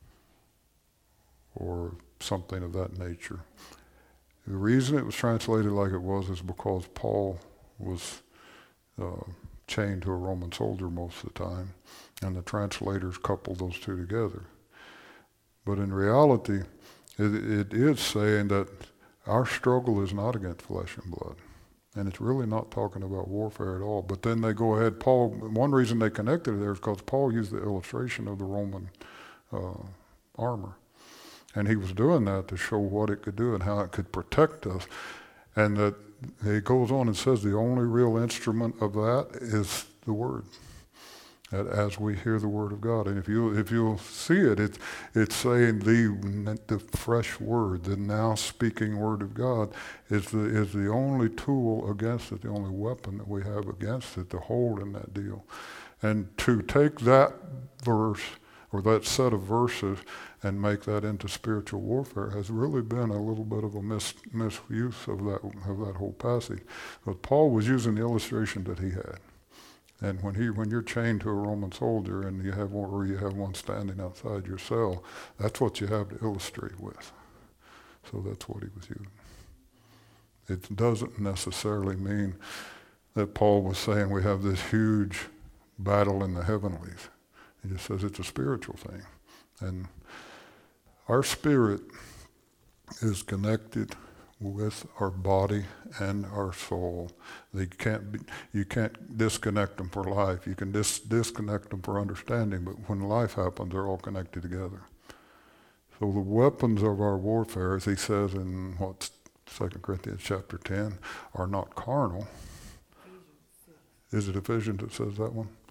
or something of that nature. The reason it was translated like it was is because Paul was chained to a Roman soldier most of the time, and the translators coupled those two together. But in reality, it is saying that our struggle is not against flesh and blood. And it's really not talking about warfare at all. But then they go ahead, one reason they connected it there is because Paul used the illustration of the Roman armor. And he was doing that to show what it could do and how it could protect us. And that he goes on and says the only real instrument of that is the Word. That as we hear the Word of God. And if you'll see it, it's saying the fresh Word, the now speaking Word of God is the only tool against it, the only weapon that we have against it to hold in that deal. And to take that verse or that set of verses and make that into spiritual warfare has really been a little bit of a misuse of that whole passage. But Paul was using the illustration that he had. And when you're chained to a Roman soldier and you have one standing outside your cell, that's what you have to illustrate with. So that's what he was using. It doesn't necessarily mean that Paul was saying we have this huge battle in the heavenlies. He just says it's a spiritual thing. And our spirit is connected with our body and our soul. You can't disconnect them for life. You can disconnect them for understanding, but when life happens, they're all connected together. So the weapons of our warfare, as he says in 2 Corinthians chapter 10, are not carnal. Is it Ephesians that says that one?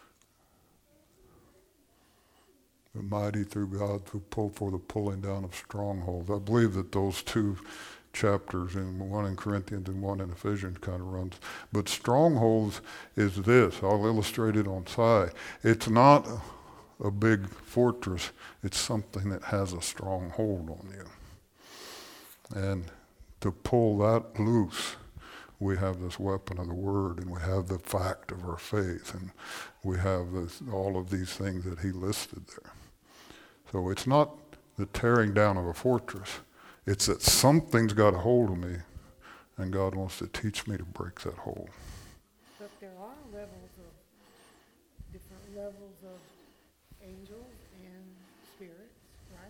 But mighty through God who pull for the pulling down of strongholds. I believe that those two chapters, in one in Corinthians and one in Ephesians, kind of runs. But strongholds is this. I'll illustrate it on side. It's not a big fortress. It's something that has a strong hold on you. And to pull that loose, we have this weapon of the word, and we have the fact of our faith, and we have all of these things that he listed there. So it's not the tearing down of a fortress. It's that something's got a hold of me, and God wants to teach me to break that hold. But there are different levels of angels and spirits, right?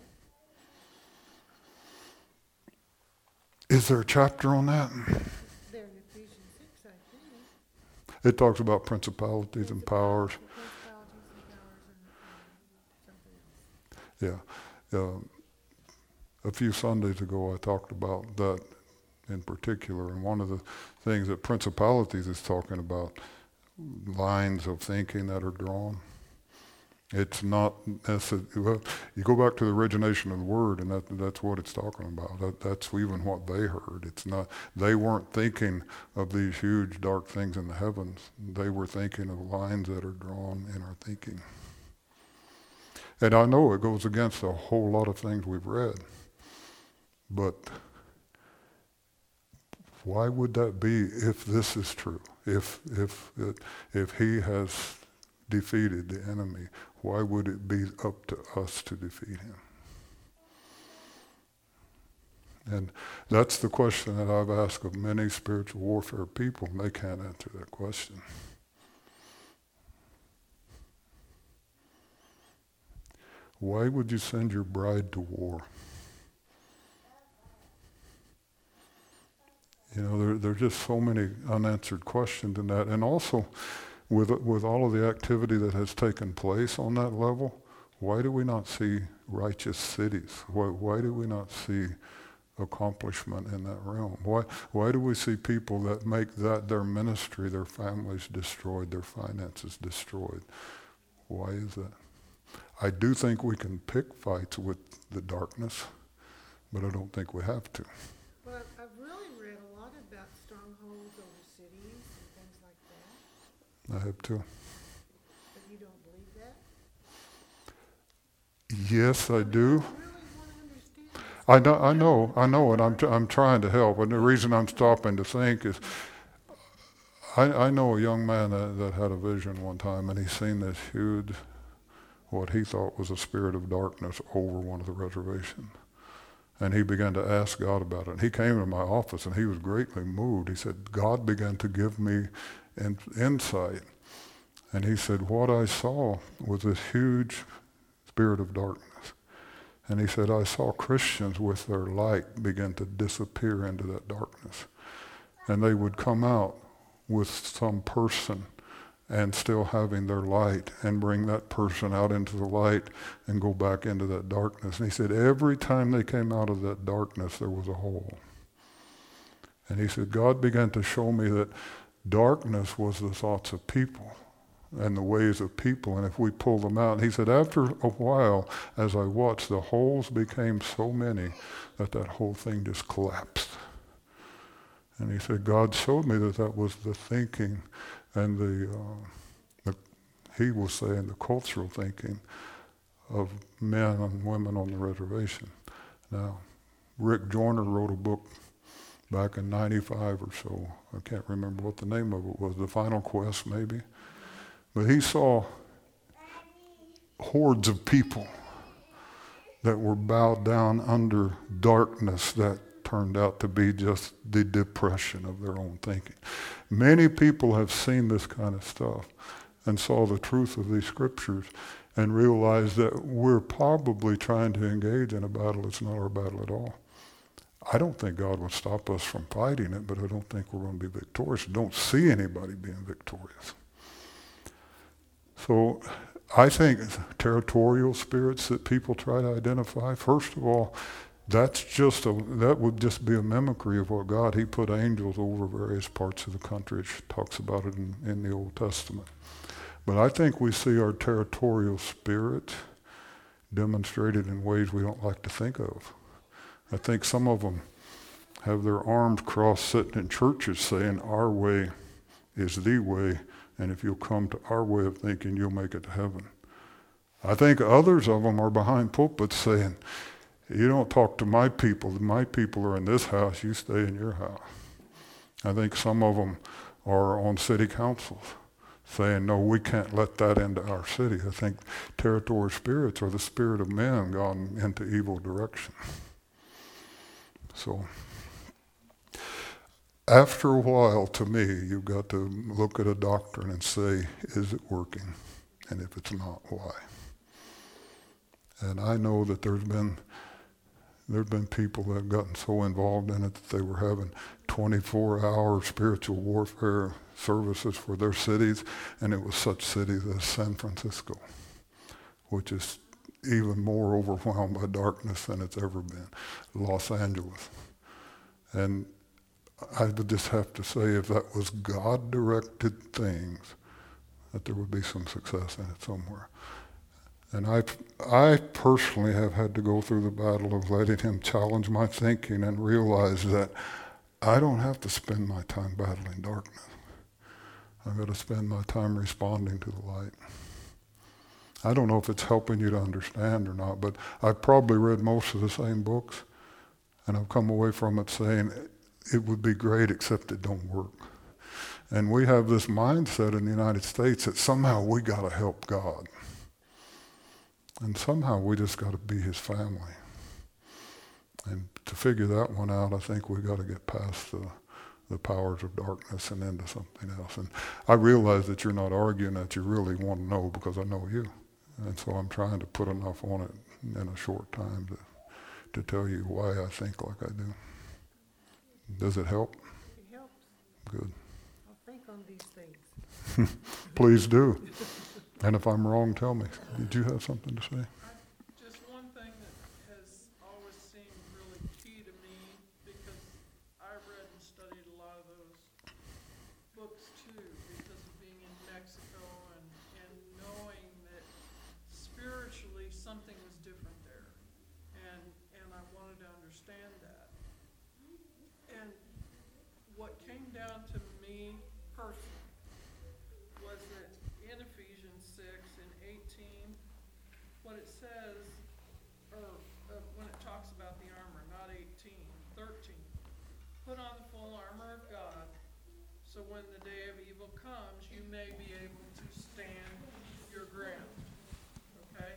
Is there a chapter on that? There in Ephesians 6, I think. It talks about principalities and powers. Yeah. A few Sundays ago I talked about that in particular, and one of the things that principalities is talking about, lines of thinking that are drawn. It's not necessarily, well, you go back to the origination of the word, and that's what it's talking about. That's even what they heard. It's not, they weren't thinking of these huge dark things in the heavens. They were thinking of lines that are drawn in our thinking. And I know it goes against a whole lot of things we've read, but why would that be if this is true? If he has defeated the enemy, why would it be up to us to defeat him? And that's the question that I've asked of many spiritual warfare people, and they can't answer that question. Why would you send your bride to war? You know, there are just so many unanswered questions in that. And also, with all of the activity that has taken place on that level, why do we not see righteous cities? Why do we not see accomplishment in that realm? Why do we see people that make that their ministry, their families destroyed, their finances destroyed? Why is that? I do think we can pick fights with the darkness, but I don't think we have to. Well, I've really read a lot about strongholds over cities and things like that. I have too. But you don't believe that? Yes, I do. I really want to understand. I know, and I'm trying to help. And the reason I'm stopping to think is, I know a young man that had a vision one time, and he's seen this huge, what he thought was a spirit of darkness over one of the reservations. And he began to ask God about it. And he came to my office, and he was greatly moved. He said, God began to give me insight. And he said, what I saw was this huge spirit of darkness. And he said, I saw Christians with their light begin to disappear into that darkness. And they would come out with some person and still having their light, and bring that person out into the light and go back into that darkness. And he said every time they came out of that darkness, there was a hole. And he said God began to show me that darkness was the thoughts of people and the ways of people, and if we pull them out. And he said after a while, as I watched, the holes became so many that whole thing just collapsed. And he said God showed me that was the thinking and he was saying the cultural thinking of men and women on the reservation. Now, Rick Joyner wrote a book back in 95 or so. I can't remember what the name of it was, The Final Quest maybe. But he saw hordes of people that were bowed down under darkness that turned out to be just the depression of their own thinking. Many people have seen this kind of stuff and saw the truth of these scriptures and realized that we're probably trying to engage in a battle that's not our battle at all. I don't think God would stop us from fighting it, but I don't think we're going to be victorious. I don't see anybody being victorious. So I think territorial spirits that people try to identify, first of all, that would just be a mimicry of what God, he put angels over various parts of the country. It talks about it in the Old Testament. But I think we see our territorial spirit demonstrated in ways we don't like to think of. I think some of them have their arms crossed sitting in churches saying our way is the way, and if you'll come to our way of thinking, you'll make it to heaven. I think others of them are behind pulpits saying, you don't talk to my people are in this house, you stay in your house. I think some of them are on city councils saying, no, we can't let that into our city. I think territorial spirits are the spirit of men gone into evil direction. So, after a while, to me, you've got to look at a doctrine and say, is it working? And if it's not, why? And I know that there's been people that have gotten so involved in it that they were having 24-hour spiritual warfare services for their cities, and it was such cities as San Francisco, which is even more overwhelmed by darkness than it's ever been, Los Angeles. And I would just have to say, if that was God-directed things, that there would be some success in it somewhere. And I personally have had to go through the battle of letting him challenge my thinking and realize that I don't have to spend my time battling darkness. I've got to spend my time responding to the light. I don't know if it's helping you to understand or not, but I've probably read most of the same books, and I've come away from it saying it would be great except it don't work. And we have this mindset in the United States that somehow we got to help God. And somehow we just got to be his family. And to figure that one out, I think we got to get past the powers of darkness and into something else. And I realize that you're not arguing that you really want to know, because I know you. And so I'm trying to put enough on it in a short time to tell you why I think like I do. Does it help? It helps. Good. I'll think on these things. Please do. And if I'm wrong, tell me. Did you have something to say? Just one thing that has always seemed really key to me, because I read and studied a lot of those books too, because of being in Mexico and knowing that spiritually something was different there. And I wanted to understand that. And what came down to me personally was that in Ephesians 6 and 18, what it says, or when it talks about the armor, not 18, 13, put on the full armor of God, so when the day of evil comes, you may be able to stand your ground. Okay?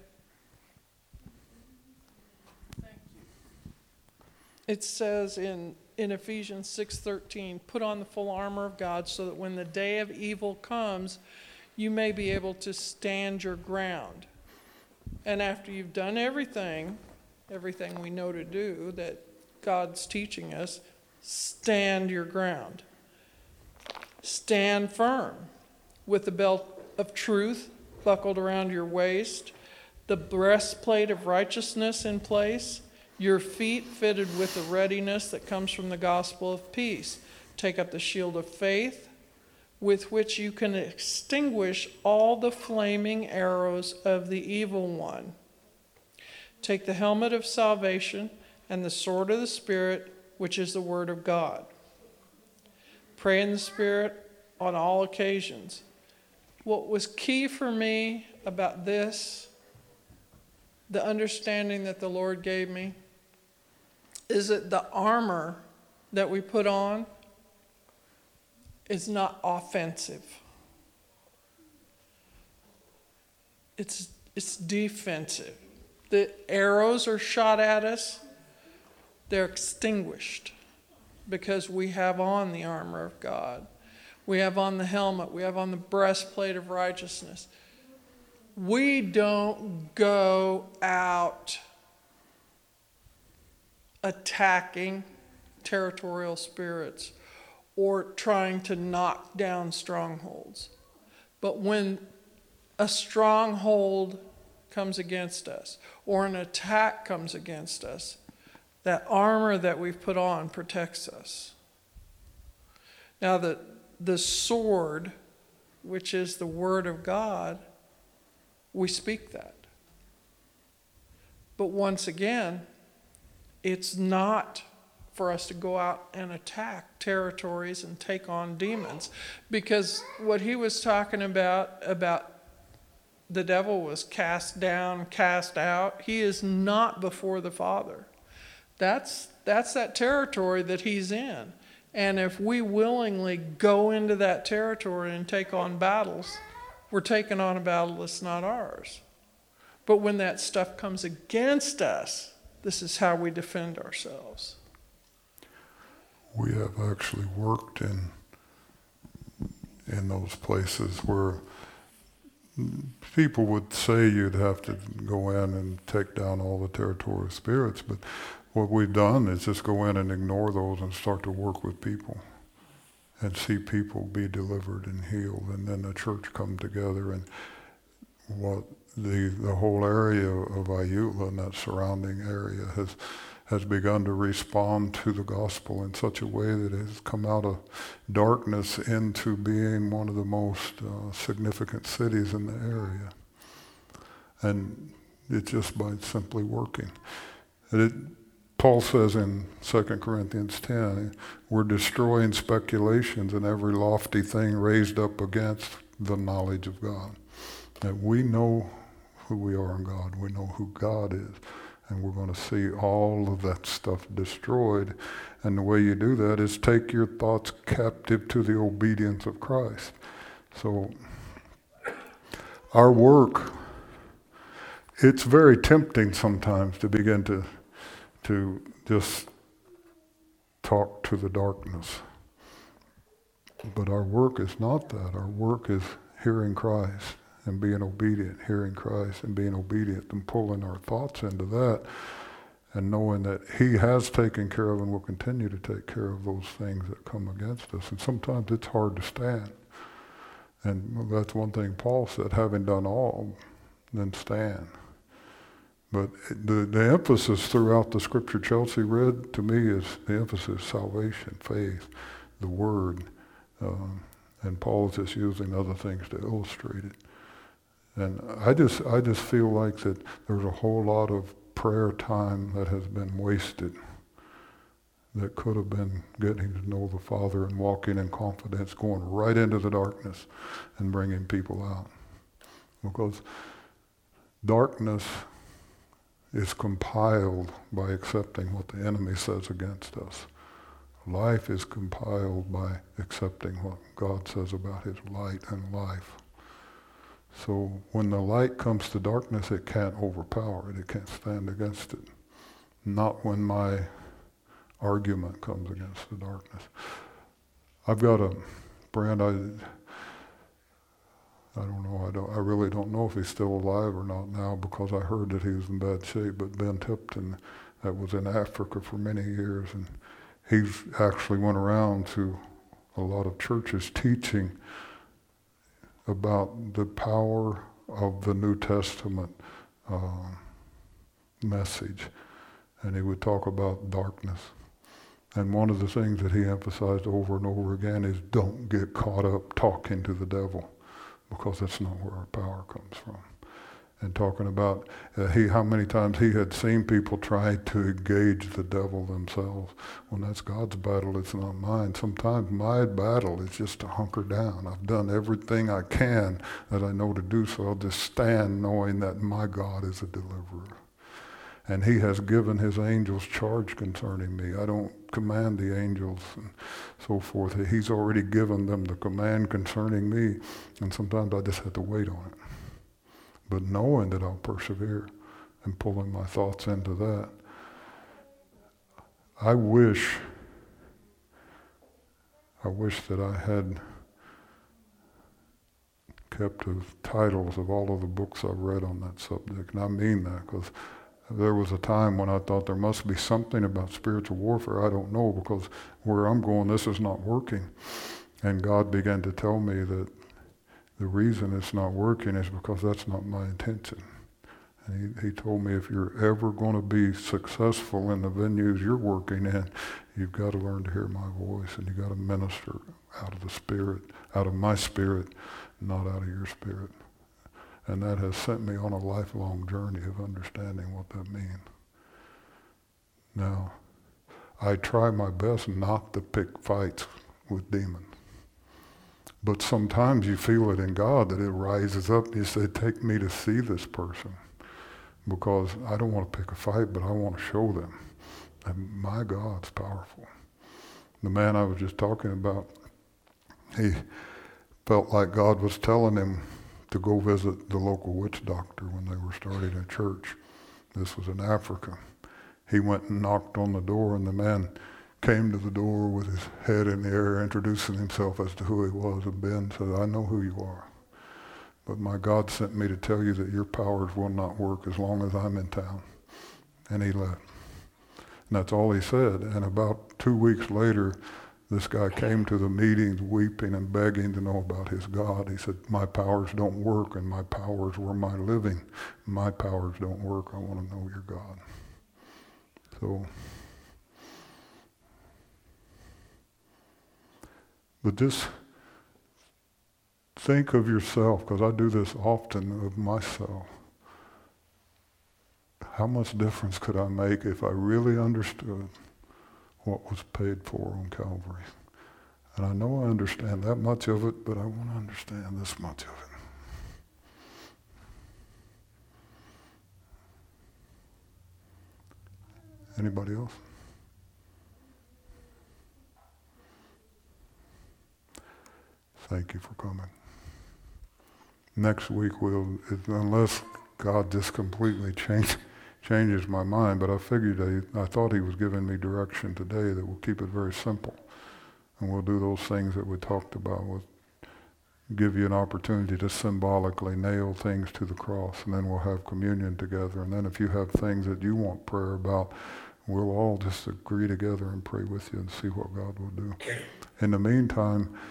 Thank you. It says in Ephesians 6:13, put on the full armor of God so that when the day of evil comes, you may be able to stand your ground. And after you've done everything we know to do that God's teaching us, stand your ground. Stand firm with the belt of truth buckled around your waist, the breastplate of righteousness in place, your feet fitted with the readiness that comes from the gospel of peace. Take up the shield of faith, with which you can extinguish all the flaming arrows of the evil one. Take the helmet of salvation and the sword of the Spirit, which is the word of God. Pray in the Spirit on all occasions. What was key for me about this, the understanding that the Lord gave me, is that the armor that we put on is not offensive. it's defensive. The arrows are shot at us, they're extinguished because we have on the armor of God. We have on the helmet, we have on the breastplate of righteousness. We don't go out attacking territorial spirits or trying to knock down strongholds. But when a stronghold comes against us or an attack comes against us, that armor that we've put on protects us. Now the sword, which is the word of God, we speak that. But once again, it's not for us to go out and attack territories and take on demons. Because what he was talking about the devil was cast down, cast out, he is not before the Father. That's that territory that he's in. And if we willingly go into that territory and take on battles, we're taking on a battle that's not ours. But when that stuff comes against us, this is how we defend ourselves. We have actually worked in those places where people would say you'd have to go in and take down all the territorial spirits, but what we've done is just go in and ignore those and start to work with people and see people be delivered and healed, and then the church come together, and what the whole area of Ayutla and that surrounding area has begun to respond to the gospel in such a way that it has come out of darkness into being one of the most significant cities in the area. And it's just by simply working. Paul says in 2 Corinthians 10, we're destroying speculations and every lofty thing raised up against the knowledge of God. That we know who we are in God. We know who God is. And we're going to see all of that stuff destroyed. And the way you do that is take your thoughts captive to the obedience of Christ. So our work, it's very tempting sometimes to begin to just talk to the darkness. But our work is not that. Our work is hearing Christ and being obedient, hearing Christ and being obedient, and pulling our thoughts into that and knowing that he has taken care of and will continue to take care of those things that come against us. And sometimes it's hard to stand. And that's one thing Paul said, having done all, then stand. But the emphasis throughout the scripture Chelsea read to me is the emphasis salvation, faith, the word, and Paul's just using other things to illustrate it. And I just feel like that there's a whole lot of prayer time that has been wasted that could have been getting to know the Father and walking in confidence, going right into the darkness and bringing people out. Because darkness is compiled by accepting what the enemy says against us. Life is compiled by accepting what God says about his light and life. So when the light comes to darkness, it can't overpower it. It can't stand against it. Not when my argument comes against the darkness. I've got a friend, I don't know, I really don't know if he's still alive or not now, because I heard that he was in bad shape, but Ben Tipton, that was in Africa for many years, and he's actually went around to a lot of churches teaching about the power of the New Testament message. And he would talk about darkness. And one of the things that he emphasized over and over again is don't get caught up talking to the devil, because that's not where our power comes from. And talking about how many times he had seen people try to engage the devil themselves. Well, that's God's battle, it's not mine. Sometimes my battle is just to hunker down. I've done everything I can that I know to do, so I'll just stand knowing that my God is a deliverer. And he has given his angels charge concerning me. I don't command the angels and so forth. He's already given them the command concerning me, and sometimes I just have to wait on it. but knowing that I'll persevere and pulling my thoughts into that. I wish that I had kept the titles of all of the books I've read on that subject. And I mean that because there was a time when I thought there must be something about spiritual warfare. I don't know, because where I'm going, this is not working. And God began to tell me that the reason it's not working is because that's not my intention. And he told me, if you're ever going to be successful in the venues you're working in, you've got to learn to hear my voice, and you've got to minister out of the Spirit, out of my spirit, not out of your spirit. And that has sent me on a lifelong journey of understanding what that means. Now, I try my best not to pick fights with demons. But sometimes you feel it in God that it rises up and you say, take me to see this person. Because I don't want to pick a fight, but I want to show them that my God's powerful. The man I was just talking about, he felt like God was telling him to go visit the local witch doctor when they were starting a church. This was in Africa. He went and knocked on the door, and the man came to the door with his head in the air, introducing himself as to who he was, and Ben said, I know who you are. But my God sent me to tell you that your powers will not work as long as I'm in town. And he left. And that's all he said. And about 2 weeks later, this guy came to the meetings weeping and begging to know about his God. He said, my powers don't work, and my powers were my living. My powers don't work. I want to know your God. So, but just think of yourself, because I do this often of myself. How much difference could I make if I really understood what was paid for on Calvary? And I know I understand that much of it, but I want to understand this much of it. Anybody else? Thank you for coming. Next week, unless God just completely changes my mind, but I figured I thought he was giving me direction today that we'll keep it very simple. And we'll do those things that we talked about. We'll give you an opportunity to symbolically nail things to the cross, and then we'll have communion together. And then if you have things that you want prayer about, we'll all just agree together and pray with you and see what God will do. In the meantime,